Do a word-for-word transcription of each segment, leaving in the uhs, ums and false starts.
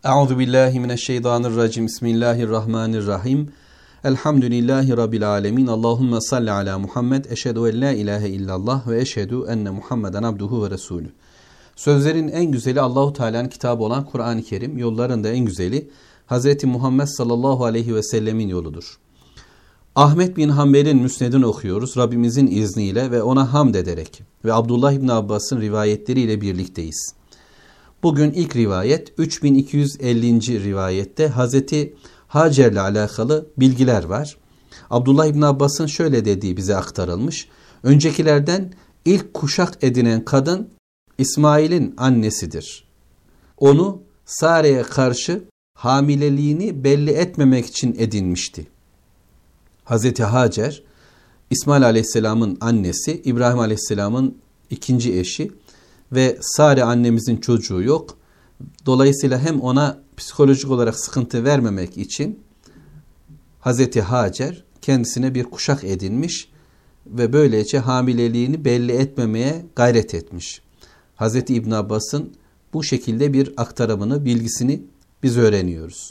Euzu billahi mineşşeytanirracim. Bismillahirrahmanirrahim. Elhamdülillahi rabbil alamin. Allahumme salli ala Muhammed. Eşhedü en la ilahe illallah ve eşhedü enne Muhammeden abduhu ve resulü. Sözlerin en güzeli Allahu Teala'nın kitabı olan Kur'an-ı Kerim, yolların da en güzeli Hazreti Muhammed sallallahu aleyhi ve sellemin yoludur. Ahmet bin Hanbel'in müsnedini okuyoruz Rabbimizin izniyle ve ona hamd ederek ve Abdullah İbni Abbas'ın rivayetleriyle birlikteyiz. Bugün ilk rivayet üç bin iki yüz ellinci rivayette Hazreti Hacer'le alakalı bilgiler var. Abdullah İbni Abbas'ın şöyle dediği bize aktarılmış. Öncekilerden ilk kuşak edinen kadın İsmail'in annesidir. Onu Sare'ye karşı hamileliğini belli etmemek için edinmişti. Hazreti Hacer, İsmail Aleyhisselam'ın annesi, İbrahim Aleyhisselam'ın ikinci eşi ve Sare annemizin çocuğu yok. Dolayısıyla hem ona psikolojik olarak sıkıntı vermemek için Hazreti Hacer kendisine bir kuşak edinmiş ve böylece hamileliğini belli etmemeye gayret etmiş. Hazreti İbn Abbas'ın bu şekilde bir aktarımını, bilgisini biz öğreniyoruz.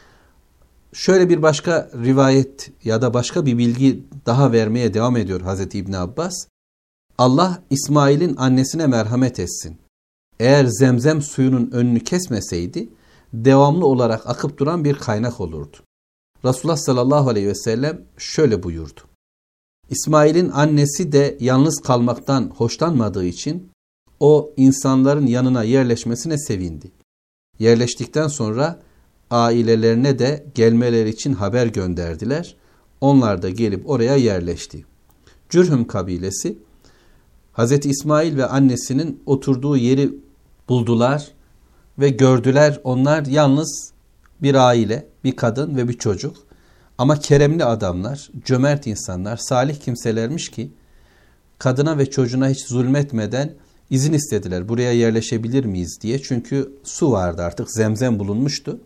Şöyle bir başka rivayet ya da başka bir bilgi daha vermeye devam ediyor Hazreti İbn Abbas. Allah İsmail'in annesine merhamet etsin. Eğer zemzem suyunun önünü kesmeseydi devamlı olarak akıp duran bir kaynak olurdu. Resulullah sallallahu aleyhi ve sellem şöyle buyurdu. İsmail'in annesi de yalnız kalmaktan hoşlanmadığı için o insanların yanına yerleşmesine sevindi. Yerleştikten sonra ailelerine de gelmeleri için haber gönderdiler. Onlar da gelip oraya yerleşti. Cürhüm kabilesi Hazreti İsmail ve annesinin oturduğu yeri buldular ve gördüler. Onlar yalnız bir aile, bir kadın ve bir çocuk. Ama keremli adamlar, cömert insanlar, salih kimselermiş ki kadına ve çocuğuna hiç zulmetmeden izin istediler. Buraya yerleşebilir miyiz diye. Çünkü su vardı artık, zemzem bulunmuştu.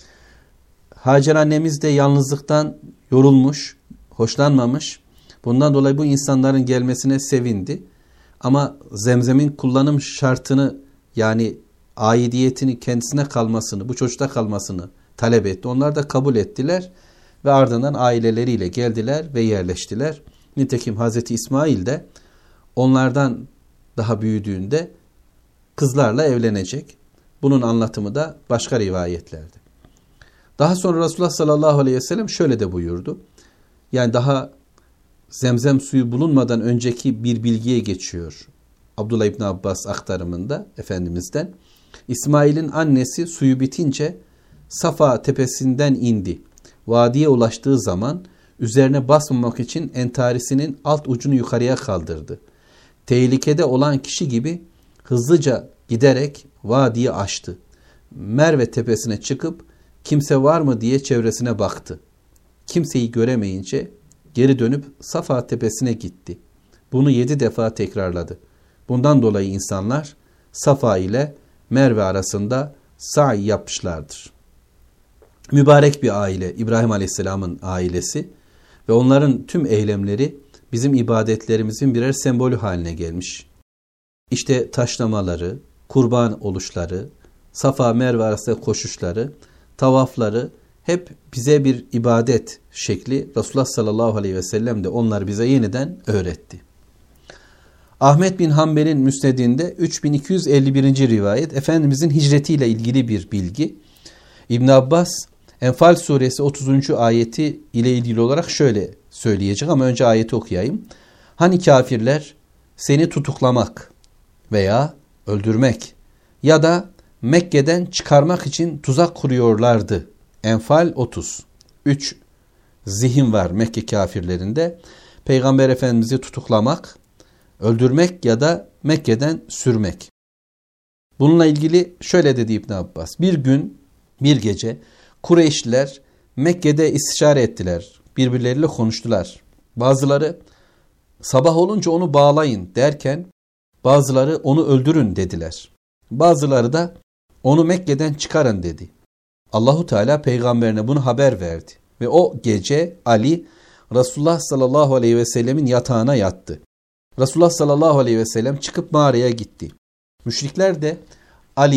Hacer annemiz de yalnızlıktan yorulmuş, hoşlanmamış. Bundan dolayı bu insanların gelmesine sevindi. Ama zemzemin kullanım şartını, yani aidiyetini kendisine kalmasını, bu çocukta kalmasını talep etti. Onlar da kabul ettiler ve ardından aileleriyle geldiler ve yerleştiler. Nitekim Hazreti İsmail de onlardan daha büyüdüğünde kızlarla evlenecek. Bunun anlatımı da başka rivayetlerde. Daha sonra Resulullah sallallahu aleyhi ve sellem şöyle de buyurdu. Yani daha zemzem suyu bulunmadan önceki bir bilgiye geçiyor. Abdullah İbni Abbas aktarımında Efendimiz'den. İsmail'in annesi suyu bitince Safa tepesinden indi. Vadiye ulaştığı zaman üzerine basmamak için entarisinin alt ucunu yukarıya kaldırdı. Tehlikede olan kişi gibi hızlıca giderek vadiyi aştı. Merve tepesine çıkıp kimse var mı diye çevresine baktı. Kimseyi göremeyince geri dönüp Safa tepesine gitti. Bunu yedi defa tekrarladı. Bundan dolayı insanlar Safa ile Merve arasında sa'i yapmışlardır. Mübarek bir aile, İbrahim Aleyhisselam'ın ailesi ve onların tüm eylemleri bizim ibadetlerimizin birer sembolü haline gelmiş. İşte taşlamaları, kurban oluşları, Safa Merve arasında koşuşları, tavafları hep bize bir ibadet şekli. Resulullah sallallahu aleyhi ve sellem de onları bize yeniden öğretti. Ahmet bin Hanbel'in müsnedinde üç bin iki yüz elli birinci rivayet Efendimizin hicretiyle ilgili bir bilgi. İbn Abbas Enfal suresi otuzuncu ayeti ile ilgili olarak şöyle söyleyecek ama önce ayeti okuyayım. Hani kafirler seni tutuklamak veya öldürmek ya da Mekke'den çıkarmak için tuzak kuruyorlardı. Enfal otuz. üç zihin var Mekke kafirlerinde. Peygamber Efendimiz'i tutuklamak, öldürmek ya da Mekke'den sürmek. Bununla ilgili şöyle dedi İbn Abbas. Bir gün, bir gece Kureyşliler Mekke'de istişare ettiler. Birbirleriyle konuştular. Bazıları sabah olunca onu bağlayın derken bazıları onu öldürün dediler. Bazıları da onu Mekke'den çıkarın dedi. Allahu Teala peygamberine bunu haber verdi ve o gece Ali Resulullah sallallahu aleyhi ve sellemin yatağına yattı. Resulullah sallallahu aleyhi ve sellem çıkıp mağaraya gitti. Müşrikler de Ali'yi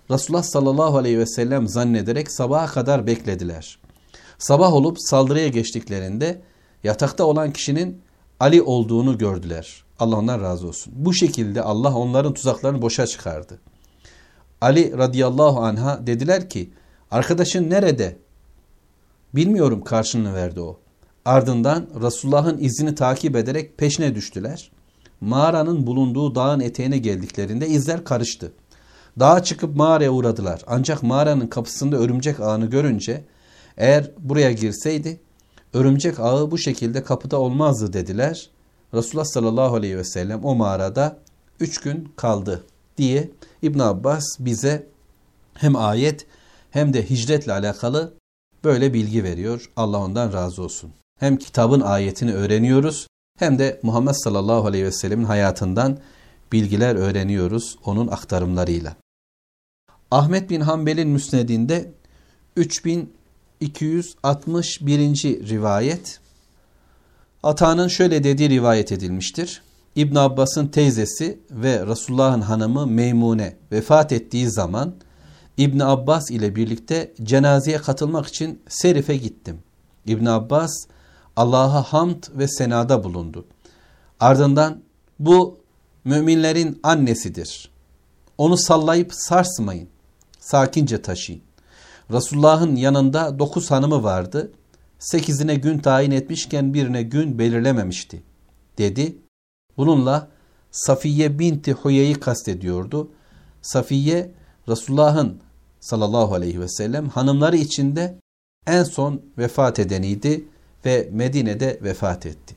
Resulullah sallallahu aleyhi ve sellem zannederek sabaha kadar beklediler. Sabah olup saldırıya geçtiklerinde yatakta olan kişinin Ali olduğunu gördüler. Allah ondan razı olsun. Bu şekilde Allah onların tuzaklarını boşa çıkardı. Ali radıyallahu anh'a dediler ki, arkadaşın nerede? Bilmiyorum karşılığını verdi o. Ardından Resulullah'ın izini takip ederek peşine düştüler. Mağaranın bulunduğu dağın eteğine geldiklerinde izler karıştı. Dağa çıkıp mağaraya uğradılar. Ancak mağaranın kapısında örümcek ağını görünce eğer buraya girseydi örümcek ağı bu şekilde kapıda olmazdı dediler. Resulullah sallallahu aleyhi ve sellem o mağarada üç gün kaldı diye İbn Abbas bize hem ayet hem de hicretle alakalı böyle bilgi veriyor. Allah ondan razı olsun. Hem kitabın ayetini öğreniyoruz hem de Muhammed sallallahu aleyhi ve sellemin hayatından bilgiler öğreniyoruz onun aktarımlarıyla. Ahmet bin Hanbel'in müsnedinde üç bin iki yüz altmış birinci rivayet, Ata'nın şöyle dediği rivayet edilmiştir. İbn Abbas'ın teyzesi ve Resulullah'ın hanımı Meymune vefat ettiği zaman İbn Abbas ile birlikte cenazeye katılmak için Serif'e gittim. İbn Abbas Allah'a hamd ve senada bulundu. Ardından bu müminlerin annesidir. Onu sallayıp sarsmayın. Sakince taşıyın. Resulullah'ın yanında dokuz hanımı vardı. Sekizine gün tayin etmişken birine gün belirlememişti, dedi. Bununla Safiye binti Huyey'i kastediyordu. Safiye Resulullah'ın sallallahu aleyhi ve sellem hanımları içinde en son vefat edeniydi ve Medine'de vefat etti.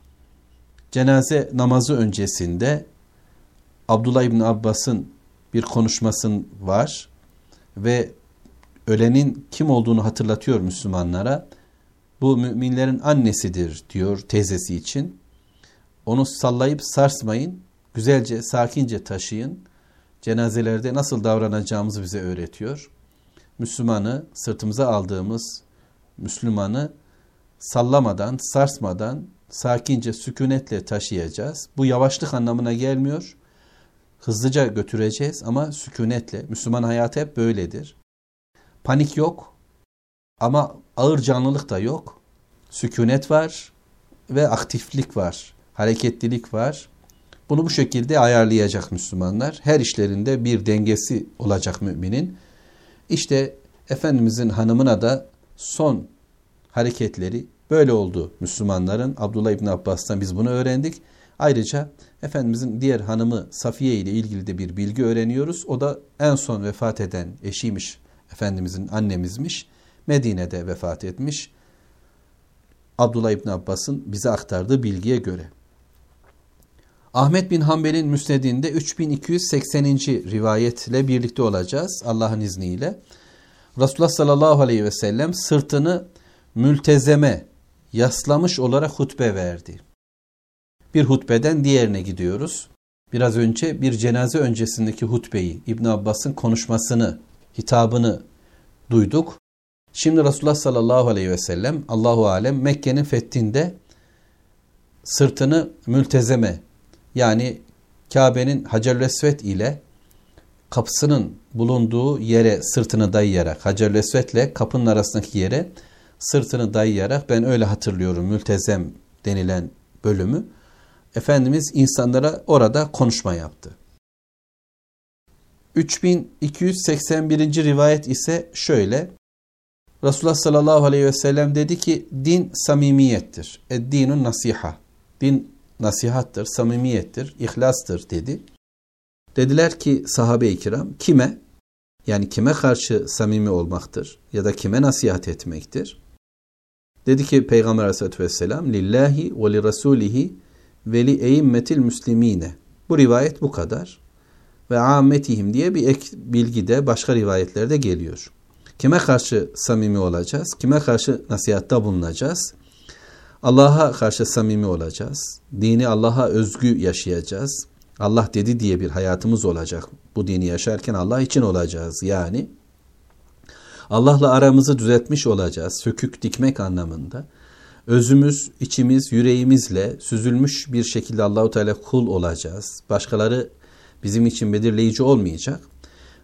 Cenaze namazı öncesinde Abdullah İbni Abbas'ın bir konuşması var ve ölenin kim olduğunu hatırlatıyor Müslümanlara. Bu müminlerin annesidir diyor teyzesi için. Onu sallayıp sarsmayın, güzelce, sakince taşıyın. Cenazelerde nasıl davranacağımızı bize öğretiyor. Müslümanı, sırtımıza aldığımız Müslümanı sallamadan, sarsmadan, sakince, sükunetle taşıyacağız. Bu yavaşlık anlamına gelmiyor. Hızlıca götüreceğiz ama sükunetle. Müslüman hayatı hep böyledir. Panik yok ama ağır canlılık da yok. Sükunet var ve aktiflik var, hareketlilik var. Bunu bu şekilde ayarlayacak Müslümanlar. Her işlerinde bir dengesi olacak müminin. İşte Efendimizin hanımına da son hareketleri böyle oldu Müslümanların. Abdullah İbni Abbas'tan biz bunu öğrendik. Ayrıca Efendimizin diğer hanımı Safiye ile ilgili de bir bilgi öğreniyoruz. O da en son vefat eden eşiymiş. Efendimizin annemizmiş. Medine'de vefat etmiş. Abdullah İbni Abbas'ın bize aktardığı bilgiye göre. Ahmet bin Hanbel'in müsnedinde üç bin iki yüz sekseninci rivayetle birlikte olacağız Allah'ın izniyle. Resulullah sallallahu aleyhi ve sellem sırtını mültezeme yaslamış olarak hutbe verdi. Bir hutbeden diğerine gidiyoruz. Biraz önce bir cenaze öncesindeki hutbeyi, İbn Abbas'ın konuşmasını, hitabını duyduk. Şimdi Resulullah sallallahu aleyhi ve sellem Allahu alem Mekke'nin fethinde sırtını mültezeme, yani Kabe'nin Hacer-ül Esved ile kapısının bulunduğu yere sırtını dayayarak, Hacer-ül Esved ile kapının arasındaki yere sırtını dayayarak, ben öyle hatırlıyorum mültezem denilen bölümü, Efendimiz insanlara orada konuşma yaptı. üç bin iki yüz seksen birinci rivayet ise şöyle. Resulullah sallallahu aleyhi ve sellem dedi ki, din samimiyettir. Ed-dinun nasiha. Din nasihattır, samimiyettir, ihlastır dedi. Dediler ki sahabe-i kiram, kime? Yani kime karşı samimi olmaktır ya da kime nasihat etmektir? Dedi ki Peygamber aleyhissalatü vesselam, lillahi ve li rasulihi ve li eimmetil müslimine. Bu rivayet bu kadar. Ve ammetihim diye bir ek bilgi de başka rivayetlerde geliyor. Kime karşı samimi olacağız? Kime karşı nasihatta bulunacağız? Allah'a karşı samimi olacağız. Dini Allah'a özgü yaşayacağız. Allah dedi diye bir hayatımız olacak. Bu dini yaşarken Allah için olacağız. Yani Allah'la aramızı düzeltmiş olacağız. Sökük dikmek anlamında. Özümüz, içimiz, yüreğimizle süzülmüş bir şekilde Allahu Teala kul olacağız. Başkaları bizim için belirleyici olmayacak.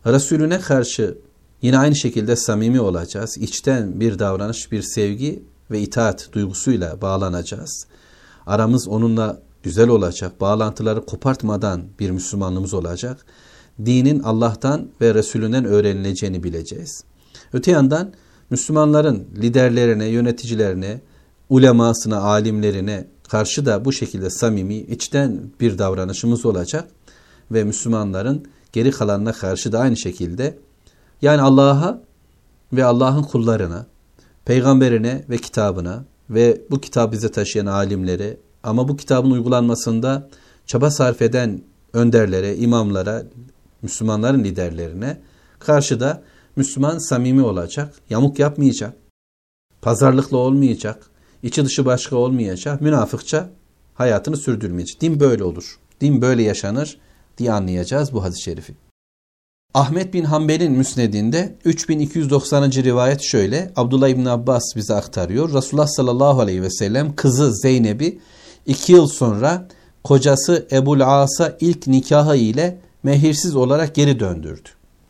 Resulüne karşı yine aynı şekilde samimi olacağız. İçten bir davranış, bir sevgi ve itaat duygusuyla bağlanacağız. Aramız onunla güzel olacak. Bağlantıları kopartmadan bir Müslümanlığımız olacak. Dinin Allah'tan ve Resulünden öğrenileceğini bileceğiz. Öte yandan Müslümanların liderlerine, yöneticilerine, ulemasına, alimlerine karşı da bu şekilde samimi, içten bir davranışımız olacak. Ve Müslümanların geri kalanına karşı da aynı şekilde, yani Allah'a ve Allah'ın kullarına, peygamberine ve kitabına ve bu kitabı bize taşıyan alimlere, ama bu kitabın uygulanmasında çaba sarf eden önderlere, imamlara, Müslümanların liderlerine karşı da Müslüman samimi olacak, yamuk yapmayacak, pazarlıklı olmayacak, içi dışı başka olmayacak, münafıkça hayatını sürdürmeyecek. Din böyle olur, din böyle yaşanır diye anlayacağız bu hadis-i şerifi. Ahmet bin Hanbel'in müsnedinde üç bin iki yüz doksanıncı rivayet şöyle. Abdullah İbni Abbas bize aktarıyor. Resulullah sallallahu aleyhi ve sellem kızı Zeynep'i iki yıl sonra kocası Ebul As'a ilk nikahı ile mehirsiz olarak geri döndürdü.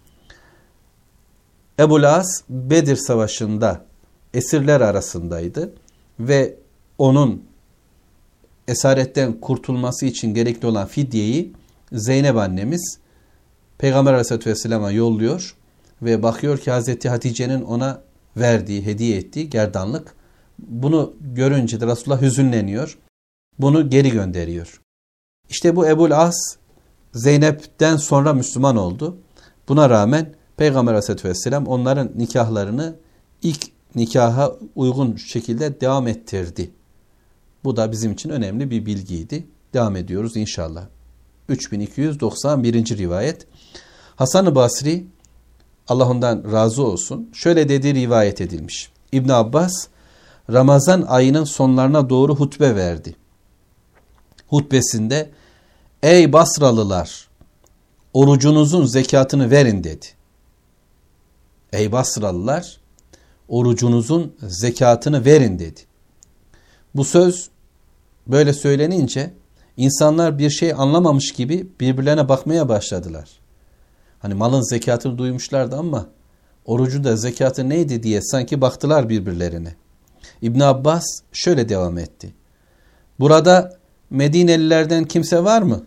Ebul As Bedir Savaşı'nda esirler arasındaydı ve onun esaretten kurtulması için gerekli olan fidyeyi Zeynep annemiz Peygamber Aleyhisselatü Vesselam'a yolluyor ve bakıyor ki Hazreti Hatice'nin ona verdiği, hediye ettiği gerdanlık. Bunu görünce de Resulullah hüzünleniyor. Bunu geri gönderiyor. İşte bu Ebul As Zeynep'ten sonra Müslüman oldu. Buna rağmen Peygamber Aleyhisselatü Vesselam onların nikahlarını ilk nikaha uygun şekilde devam ettirdi. Bu da bizim için önemli bir bilgiydi. Devam ediyoruz inşallah. üç bin iki yüz doksan birinci rivayet. Hasan-ı Basri, Allah ondan razı olsun, şöyle dediği rivayet edilmiş. İbn Abbas, Ramazan ayının sonlarına doğru hutbe verdi. Hutbesinde, ey Basralılar, orucunuzun zekatını verin dedi. Ey Basralılar, orucunuzun zekatını verin dedi. Bu söz böyle söylenince, İnsanlar bir şey anlamamış gibi birbirlerine bakmaya başladılar. Hani malın zekatını duymuşlardı ama orucun da zekatı neydi diye sanki baktılar birbirlerine. İbn Abbas şöyle devam etti. Burada Medinelilerden kimse var mı?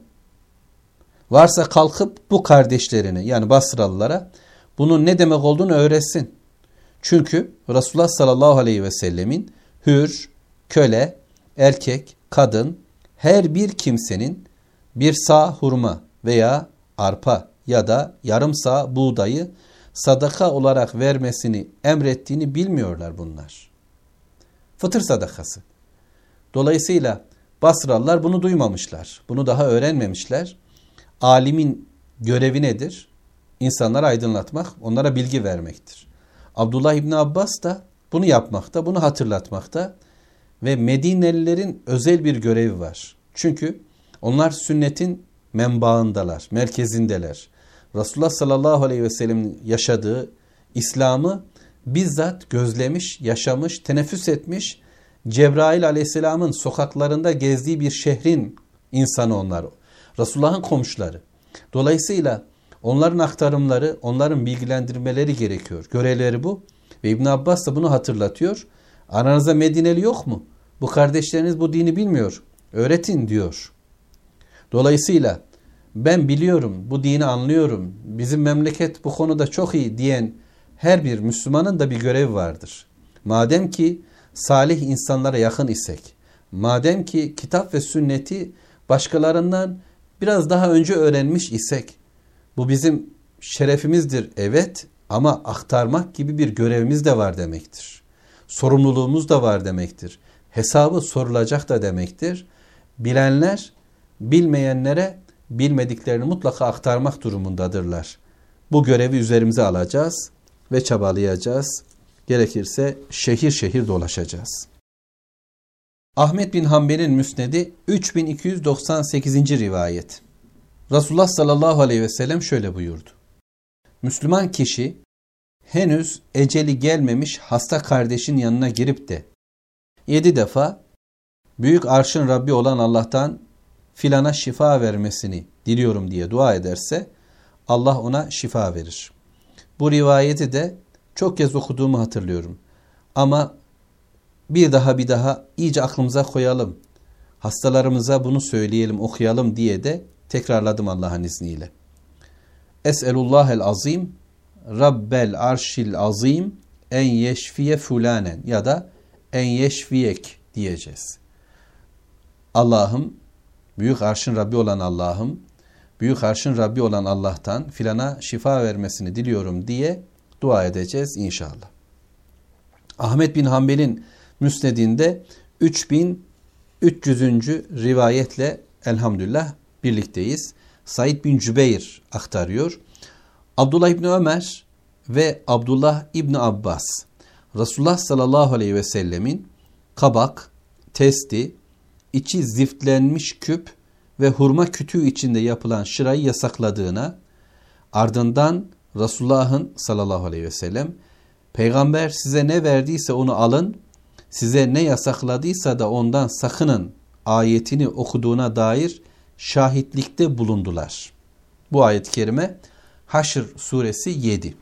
Varsa kalkıp bu kardeşlerine, yani Basralılara bunun ne demek olduğunu öğretsin. Çünkü Resulullah sallallahu aleyhi ve sellemin hür, köle, erkek, kadın, her bir kimsenin bir sağ hurma veya arpa ya da yarım sağ buğdayı sadaka olarak vermesini emrettiğini bilmiyorlar bunlar. Fıtır sadakası. Dolayısıyla Basralılar bunu duymamışlar. Bunu daha öğrenmemişler. Alimin görevi nedir? İnsanları aydınlatmak, onlara bilgi vermektir. Abdullah İbni Abbas da bunu yapmakta, bunu hatırlatmakta. Ve Medinelilerin özel bir görevi var. Çünkü onlar sünnetin menbaındalar, merkezindeler. Resulullah sallallahu aleyhi ve sellem'in yaşadığı İslam'ı bizzat gözlemiş, yaşamış, teneffüs etmiş, Cebrail aleyhisselamın sokaklarında gezdiği bir şehrin insanı onlar. Resulullah'ın komşuları. Dolayısıyla onların aktarımları, onların bilgilendirmeleri gerekiyor. Görevleri bu. Ve İbn Abbas da bunu hatırlatıyor. Aranızda Medineli yok mu? Bu kardeşleriniz bu dini bilmiyor. Öğretin diyor. Dolayısıyla ben biliyorum, bu dini anlıyorum, bizim memleket bu konuda çok iyi diyen her bir Müslümanın da bir görevi vardır. Madem ki salih insanlara yakın isek, madem ki kitap ve sünneti başkalarından biraz daha önce öğrenmiş isek, bu bizim şerefimizdir evet, ama aktarmak gibi bir görevimiz de var demektir. Sorumluluğumuz da var demektir. Hesabı sorulacak da demektir. Bilenler bilmeyenlere bilmediklerini mutlaka aktarmak durumundadırlar. Bu görevi üzerimize alacağız ve çabalayacağız. Gerekirse şehir şehir dolaşacağız. Ahmet bin Hanbel'in müsnedi üç bin iki yüz doksan sekizinci rivayet. Resulullah sallallahu aleyhi ve sellem şöyle buyurdu. Müslüman kişi henüz eceli gelmemiş hasta kardeşin yanına girip de yedi defa büyük arşın Rabbi olan Allah'tan filana şifa vermesini diliyorum diye dua ederse, Allah ona şifa verir. Bu rivayeti de çok kez okuduğumu hatırlıyorum. Ama bir daha bir daha iyice aklımıza koyalım. Hastalarımıza bunu söyleyelim, okuyalım diye de tekrarladım Allah'ın izniyle. Es'elullahel azim, Rabbel arşil azim, en yeşfiye fulanen ya da en yeşfiyek diyeceğiz. Allah'ım, büyük arşın Rabbi olan Allah'ım, büyük arşın Rabbi olan Allah'tan filana şifa vermesini diliyorum diye dua edeceğiz inşallah. Ahmet bin Hanbel'in müsnedinde üç bin üç yüzüncü rivayetle elhamdülillah birlikteyiz. Said bin Cübeyr aktarıyor. Abdullah İbni Ömer ve Abdullah İbni Abbas Resulullah sallallahu aleyhi ve sellemin kabak, testi, içi ziftlenmiş küp ve hurma kütüğü içinde yapılan şırayı yasakladığına, ardından Resulullah'ın sallallahu aleyhi ve sellem peygamber size ne verdiyse onu alın, size ne yasakladıysa da ondan sakının ayetini okuduğuna dair şahitlikte bulundular. Bu ayet-i kerime Haşr suresi yedi.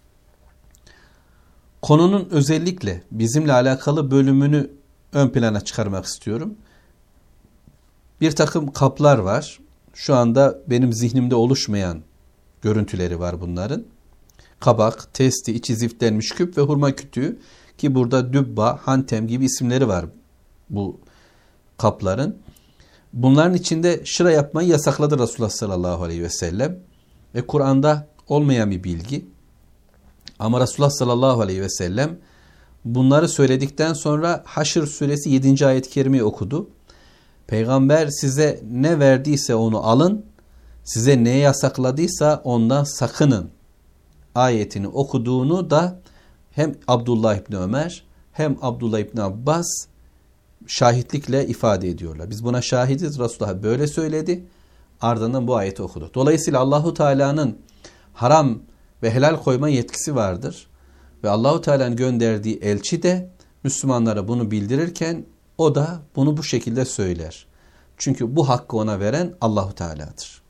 Konunun özellikle bizimle alakalı bölümünü ön plana çıkarmak istiyorum. Bir takım kaplar var. Şu anda benim zihnimde oluşmayan görüntüleri var bunların. Kabak, testi, içi ziftlenmiş küp ve hurma kütüğü ki burada dübba, hantem gibi isimleri var bu kapların. Bunların içinde şıra yapmayı yasakladı Resulullah sallallahu aleyhi ve sellem. Ve Kur'an'da olmayan bir bilgi. Ama Resulullah sallallahu aleyhi ve sellem bunları söyledikten sonra Haşr suresi yedinci ayet-i kerimeyi okudu. Peygamber size ne verdiyse onu alın, size ne yasakladıysa ondan sakının ayetini okuduğunu da hem Abdullah İbni Ömer hem Abdullah İbni Abbas şahitlikle ifade ediyorlar. Biz buna şahidiz. Resulullah böyle söyledi. Ardından bu ayeti okudu. Dolayısıyla Allahu Teala'nın haram ve helal koyma yetkisi vardır. Ve Allahu Teala'nın gönderdiği elçi de Müslümanlara bunu bildirirken o da bunu bu şekilde söyler. Çünkü bu hakkı ona veren Allahu Teala'dır.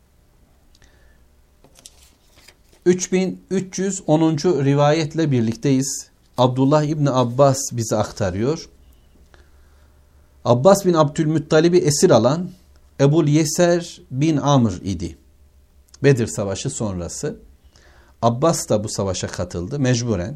üç bin üç yüz onuncu rivayetle birlikteyiz. Abdullah İbni Abbas bize aktarıyor. Abbas bin Abdülmuttalib'i esir alan Ebul Yeser bin Amr idi. Bedir Savaşı sonrası. Abbas da bu savaşa katıldı mecburen.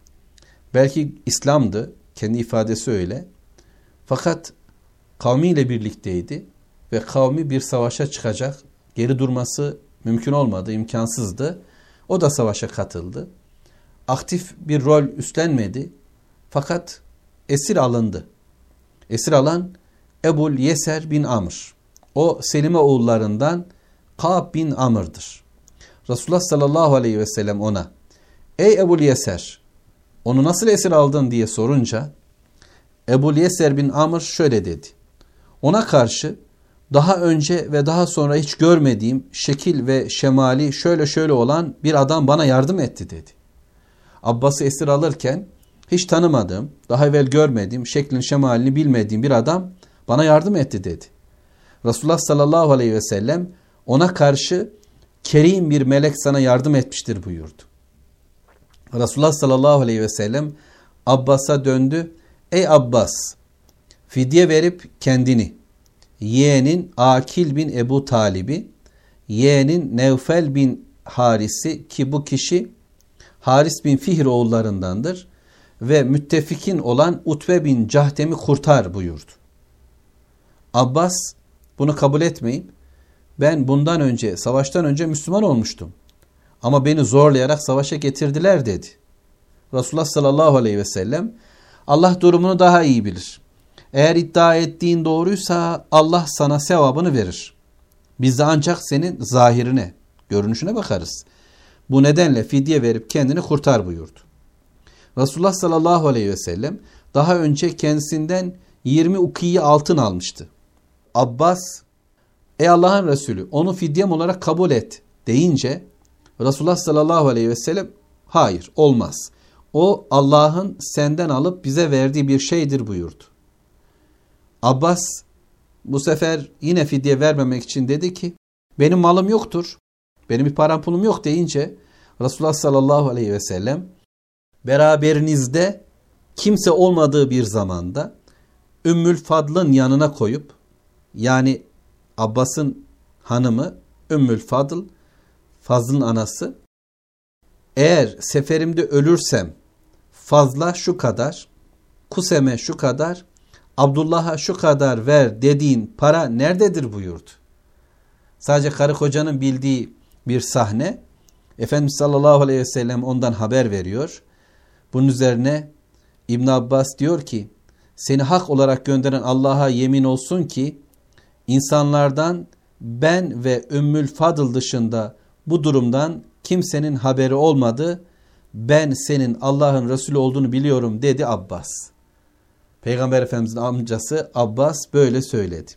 Belki İslam'dı, kendi ifadesi öyle. Fakat kavmiyle birlikteydi ve kavmi bir savaşa çıkacak. Geri durması mümkün olmadı, imkansızdı. O da savaşa katıldı. Aktif bir rol üstlenmedi. Fakat esir alındı. Esir alan Ebul Yeser bin Amr. O Selime oğullarından Ka'b bin Amr'dır. Resulullah sallallahu aleyhi ve sellem ona ey Ebul Yeser onu nasıl esir aldın diye sorunca Ebul Yeser bin Amr şöyle dedi. Ona karşı daha önce ve daha sonra hiç görmediğim şekil ve şemali şöyle şöyle olan bir adam bana yardım etti dedi. Abbas'ı esir alırken hiç tanımadığım, daha evvel görmediğim, şeklin şemalini bilmediğim bir adam bana yardım etti dedi. Resulullah sallallahu aleyhi ve sellem ona karşı kerim bir melek sana yardım etmiştir buyurdu. Resulullah sallallahu aleyhi ve sellem Abbas'a döndü. Ey Abbas, fidye verip kendini, yeğenin Akil bin Ebu Talib'i, yeğenin Nevfel bin Haris'i ki bu kişi Haris bin Fihr oğullarındandır ve müttefikin olan Utbe bin Cahtem'i kurtar buyurdu. Abbas bunu kabul etmeyip ben bundan önce, savaştan önce Müslüman olmuştum. Ama beni zorlayarak savaşa getirdiler dedi. Resulullah sallallahu aleyhi ve sellem Allah durumunu daha iyi bilir. Eğer iddia ettiğin doğruysa Allah sana sevabını verir. Biz de ancak senin zahirine, görünüşüne bakarız. Bu nedenle fidye verip kendini kurtar buyurdu. Resulullah sallallahu aleyhi ve sellem daha önce kendisinden yirmi ukiye altın almıştı. Abbas, ey Allah'ın Resulü onu fidyem olarak kabul et deyince Resulullah sallallahu aleyhi ve sellem hayır olmaz. O Allah'ın senden alıp bize verdiği bir şeydir buyurdu. Abbas bu sefer yine fidye vermemek için dedi ki benim malım yoktur. benim bir param pulum yok deyince Resulullah sallallahu aleyhi ve sellem beraberinizde kimse olmadığı bir zamanda Ümmül Fadl'ın yanına koyup, yani Abbas'ın hanımı Ümmül Fadl, Fazl'ın anası, eğer seferimde ölürsem Fazl'a şu kadar, Kusem'e şu kadar, Abdullah'a şu kadar ver dediğin para nerededir buyurdu. Sadece karı kocanın bildiği bir sahne. Efendimiz sallallahu aleyhi ve sellem ondan haber veriyor. Bunun üzerine İbn Abbas diyor ki, seni hak olarak gönderen Allah'a yemin olsun ki insanlardan ben ve Ümmül Fadıl dışında bu durumdan kimsenin haberi olmadı. Ben senin Allah'ın Resulü olduğunu biliyorum dedi Abbas. Peygamber Efendimizin amcası Abbas böyle söyledi.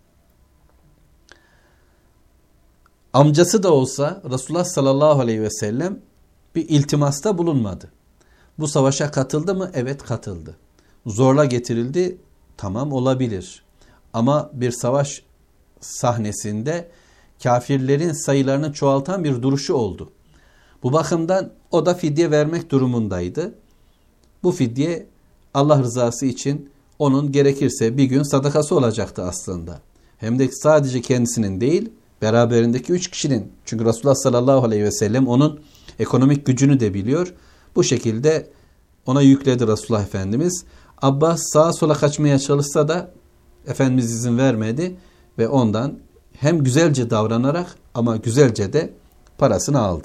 Amcası da olsa Resulullah sallallahu aleyhi ve sellem bir iltimasta bulunmadı. Bu savaşa katıldı mı? Evet, katıldı. Zorla getirildi. Tamam, olabilir. Ama bir savaş sahnesinde kafirlerin sayılarını çoğaltan bir duruşu oldu. Bu bakımdan o da fidye vermek durumundaydı. Bu fidye Allah rızası için onun gerekirse bir gün sadakası olacaktı aslında. Hem de sadece kendisinin değil, beraberindeki üç kişinin. Çünkü Resulullah sallallahu aleyhi ve sellem onun ekonomik gücünü de biliyor. Bu şekilde ona yükledi Resulullah Efendimiz. Abbas sağa sola kaçmaya çalışsa da Efendimiz izin vermedi ve ondan hem güzelce davranarak ama güzelce de parasını aldı.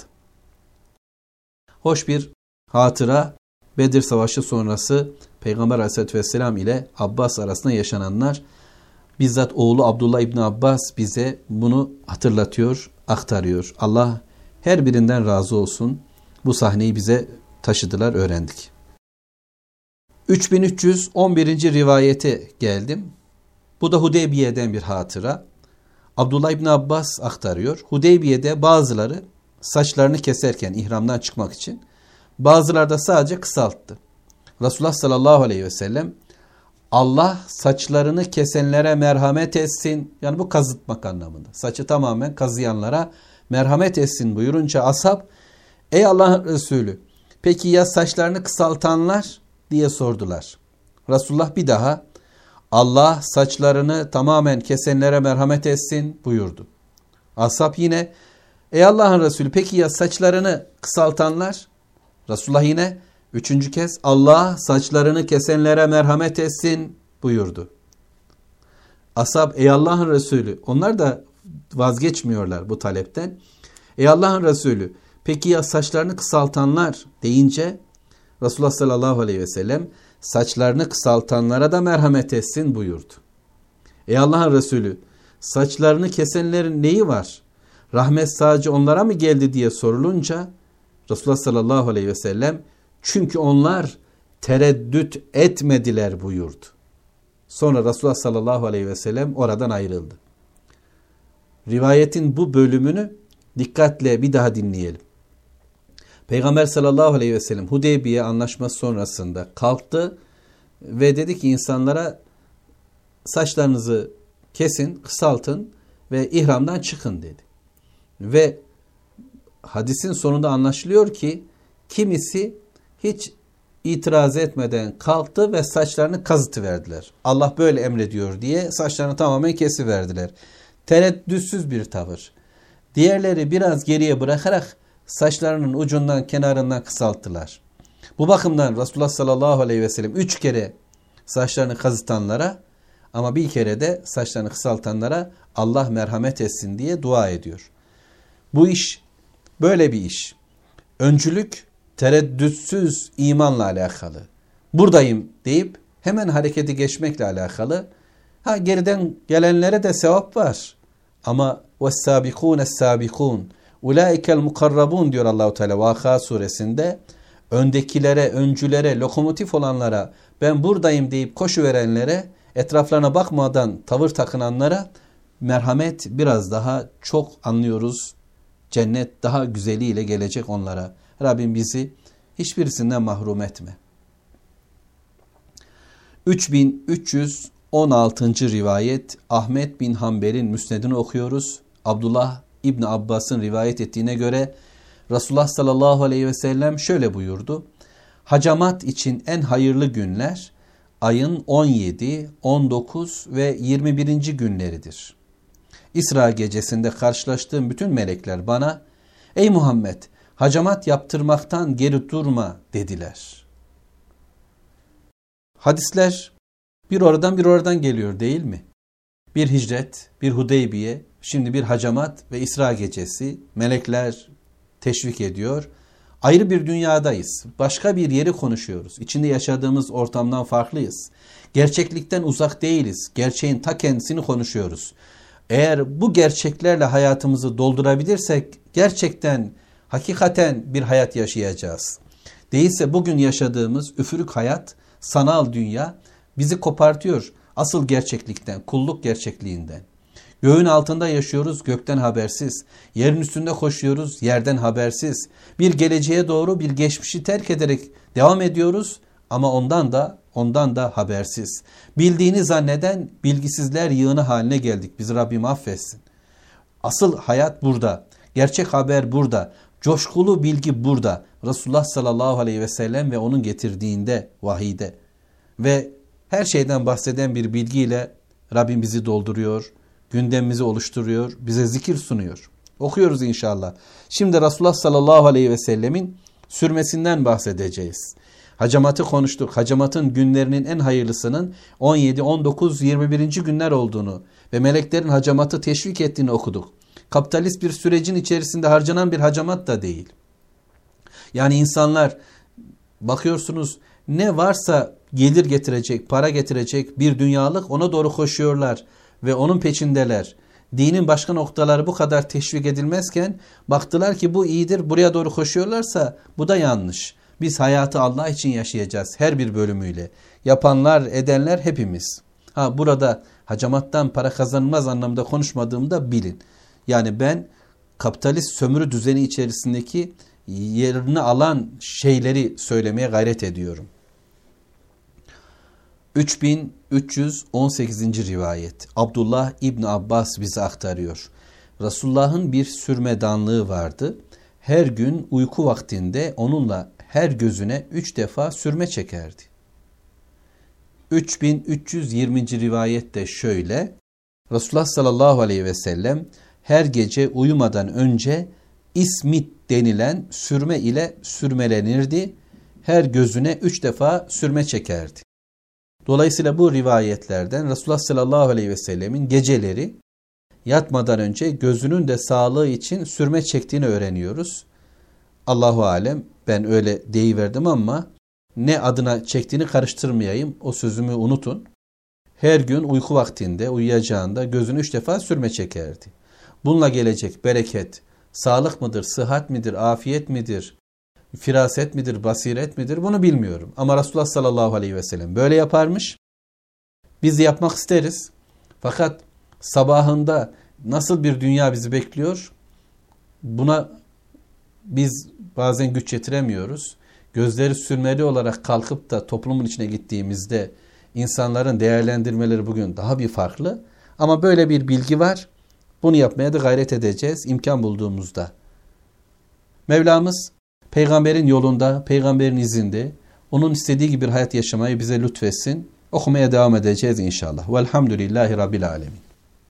Hoş bir hatıra, Bedir Savaşı sonrası Peygamber Aleyhisselatü Vesselam ile Abbas arasında yaşananlar. Bizzat oğlu Abdullah İbni Abbas bize bunu hatırlatıyor, aktarıyor. Allah her birinden razı olsun. Bu sahneyi bize taşıdılar, öğrendik. üç bin üç yüz on birinci rivayete geldim. Bu da Hudeybiye'den bir hatıra. Abdullah İbni Abbas aktarıyor. Hudeybiye'de bazıları saçlarını keserken ihramdan çıkmak için, bazıları da sadece kısalttı. Resulullah sallallahu aleyhi ve sellem Allah saçlarını kesenlere merhamet etsin. Yani bu kazıtmak anlamında. Saçı tamamen kazıyanlara merhamet etsin buyurunca ashab, ey Allah'ın Resulü, peki ya saçlarını kısaltanlar diye sordular. Resulullah bir daha Allah saçlarını tamamen kesenlere merhamet etsin buyurdu. Ashab yine ey Allah'ın Resulü, peki ya saçlarını kısaltanlar? Resulullah yine üçüncü kez Allah saçlarını kesenlere merhamet etsin buyurdu. Ashab ey Allah'ın Resulü, onlar da vazgeçmiyorlar bu talepten. Ey Allah'ın Resulü, peki ya saçlarını kısaltanlar deyince Resulullah sallallahu aleyhi ve sellem saçlarını kısaltanlara da merhamet etsin buyurdu. Ey Allah'ın Resulü, saçlarını kesenlerin neyi var? Rahmet sadece onlara mı geldi diye sorulunca Resulullah sallallahu aleyhi ve sellem çünkü onlar tereddüt etmediler buyurdu. Sonra Resulullah sallallahu aleyhi ve sellem oradan ayrıldı. Rivayetin bu bölümünü dikkatle bir daha dinleyelim. Peygamber sallallahu aleyhi ve sellem Hudeybiye anlaşması sonrasında kalktı ve dedi ki insanlara saçlarınızı kesin, kısaltın ve ihramdan çıkın dedi. Ve hadisin sonunda anlaşılıyor ki kimisi hiç itiraz etmeden kalktı ve saçlarını kazıtıverdiler. Allah böyle emrediyor diye saçlarını tamamen kesiverdiler. Tereddütsüz bir tavır. Diğerleri biraz geriye bırakarak saçlarının ucundan kenarından kısalttılar. Bu bakımdan Resulullah sallallahu aleyhi ve sellem üç kere saçlarını kazıtanlara ama bir kere de saçlarını kısaltanlara Allah merhamet etsin diye dua ediyor. Bu iş böyle bir iş. Öncülük tereddütsüz imanla alakalı. Buradayım deyip hemen harekete geçmekle alakalı. Ha, geriden gelenlere de sevap var. Ama وَالسَّابِقُونَ السَّابِقُونَ اُولَٰئِكَ الْمُقَرَّبُونَ diyor Allah-u Teala Vaka suresinde. Öndekilere, öncülere, lokomotif olanlara, ben buradayım deyip koşuverenlere, etraflarına bakmadan tavır takınanlara merhamet biraz daha çok anlıyoruz. Cennet daha güzeliyle gelecek onlara. Rabbim bizi hiçbirisinden mahrum etme. üç bin üç yüz on altıncı rivayet Ahmet bin Hanbel'in müsnedini okuyoruz. Abdullah İbn Abbas'ın rivayet ettiğine göre Resulullah sallallahu aleyhi ve sellem şöyle buyurdu. Hacamat için en hayırlı günler ayın on yedi, on dokuz ve yirmi birinci günleridir. İsra gecesinde karşılaştığım bütün melekler bana, ey Muhammed, hacamat yaptırmaktan geri durma dediler. Hadisler bir oradan bir oradan geliyor değil mi? Bir hicret, bir Hudeybiye, şimdi bir hacamat ve İsra gecesi, melekler teşvik ediyor. Ayrı bir dünyadayız. Başka bir yeri konuşuyoruz. İçinde yaşadığımız ortamdan farklıyız. Gerçeklikten uzak değiliz. Gerçeğin ta kendisini konuşuyoruz. Eğer bu gerçeklerle hayatımızı doldurabilirsek gerçekten, hakikaten bir hayat yaşayacağız. Değilse bugün yaşadığımız üfürük hayat, sanal dünya bizi kopartıyor asıl gerçeklikten, kulluk gerçekliğinden. Göğün altında yaşıyoruz, gökten habersiz. Yerin üstünde koşuyoruz, yerden habersiz. Bir geleceğe doğru bir geçmişi terk ederek devam ediyoruz ama ondan da ondan da habersiz. Bildiğini zanneden bilgisizler yığını haline geldik. Bizi Rabbim affetsin. Asıl hayat burada. Gerçek haber burada. Coşkulu bilgi burada. Resulullah sallallahu aleyhi ve sellem ve onun getirdiğinde, vahide. Ve her şeyden bahseden bir bilgiyle Rabbim bizi dolduruyor, gündemimizi oluşturuyor, bize zikir sunuyor. Okuyoruz inşallah. Şimdi Resulullah sallallahu aleyhi ve sellemin sürmesinden bahsedeceğiz. Hacamatı konuştuk. Hacamatın günlerinin en hayırlısının on yedi, on dokuz, yirmi birinci günler olduğunu ve meleklerin hacamatı teşvik ettiğini okuduk. Kapitalist bir sürecin içerisinde harcanan bir hacamat da değil. Yani insanlar bakıyorsunuz ne varsa gelir getirecek, para getirecek bir dünyalık ona doğru koşuyorlar ve onun peşindeler. Dinin başka noktaları bu kadar teşvik edilmezken baktılar ki bu iyidir, buraya doğru koşuyorlarsa bu da yanlış. Biz hayatı Allah için yaşayacağız her bir bölümüyle. Yapanlar, edenler hepimiz. Ha burada hacamattan para kazanılmaz anlamda konuşmadığımda bilin. Yani ben kapitalist sömürü düzeni içerisindeki yerini alan şeyleri söylemeye gayret ediyorum. üç bin üç yüz on sekizinci rivayet. Abdullah İbni Abbas bize aktarıyor. Resulullah'ın bir sürmedanlığı vardı. Her gün uyku vaktinde onunla her gözüne üç defa sürme çekerdi. üç bin üç yüz yirminci rivayette şöyle. Resulullah sallallahu aleyhi ve sellem her gece uyumadan önce ismit denilen sürme ile sürmelenirdi. Her gözüne üç defa sürme çekerdi. Dolayısıyla bu rivayetlerden Resulullah sallallahu aleyhi ve sellemin geceleri yatmadan önce gözünün de sağlığı için sürme çektiğini öğreniyoruz. Allahu alem, ben öyle deyiverdim ama ne adına çektiğini karıştırmayayım, o sözümü unutun. Her gün uyku vaktinde uyuyacağında gözünü üç defa sürme çekerdi. Bununla gelecek bereket, sağlık mıdır, sıhhat midir, afiyet midir, firaset midir, basiret midir bunu bilmiyorum. Ama Resulullah sallallahu aleyhi ve sellem böyle yaparmış. Biz de yapmak isteriz. Fakat sabahında nasıl bir dünya bizi bekliyor? Buna biz bazen güç yetiremiyoruz. Gözleri sürmeli olarak kalkıp da toplumun içine gittiğimizde insanların değerlendirmeleri bugün daha bir farklı. Ama böyle bir bilgi var. Bunu yapmaya da gayret edeceğiz imkan bulduğumuzda. Mevlamız peygamberin yolunda, peygamberin izinde, onun istediği gibi bir hayat yaşamayı bize lütfetsin. Okumaya devam edeceğiz inşallah. Velhamdülillahi Rabbil Alemin.